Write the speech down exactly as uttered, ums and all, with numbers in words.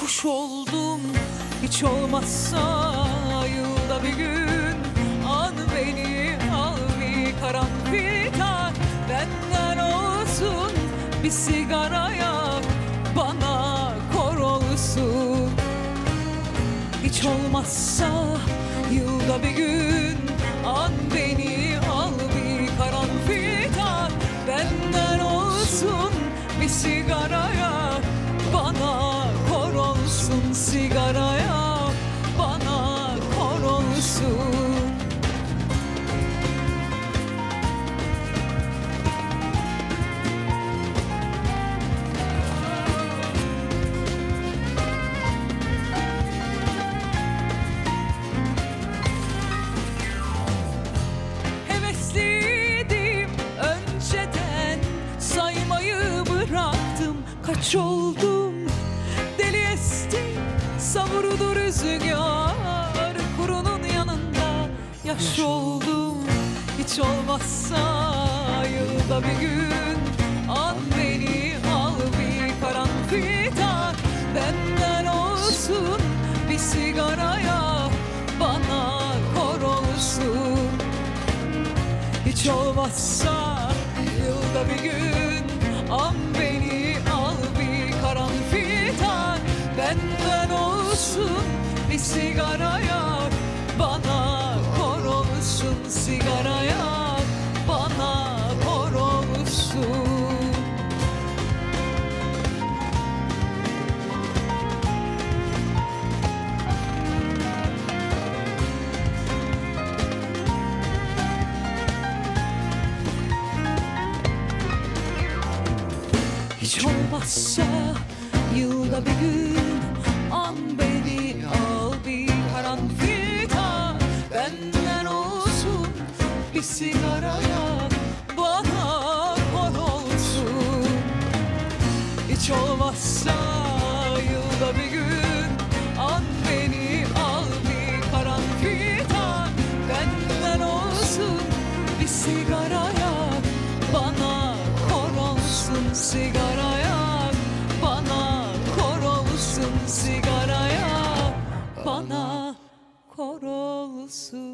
kuş oldum. Hiç olmazsa yılda bir gün an beni, al bir karanfil tak. Benden olsun bir sigaraya, bana kor olsun. Hiç olmazsa yılda bir gün an beni, al bir karanfil tak. Benden olsun bir sigaraya, bana kor olsun. Sigaraya bana kor olsun. Hevesliydim önceden, saymayı bıraktım. Kaç oldum, deli esti, savurdu rüzgar. Kurunun yanında yaş oldum. Hiç olmazsa yılda bir gün an beni, al bir karanfil tak. Benden olsun bir sigaraya, bana kor olsun. Hiç olmazsa yılda bir gün an beni, al bir karanfil tak. Benden olsun bir sigaraya, bana kor olsun. Sigaraya bana kor olsun. Hiç olmazsa yılda bir gün an beni, al bir karanfil tak. Benden olsun bir sigaraya, bana kor olsun. Hiç olmazsa yılda bir gün an beni, al bir karanfil tak. Benden olsun bir sigaraya, bana kor olsun. Sigaraya bana kor olsun. Sigaraya bana kor olsun.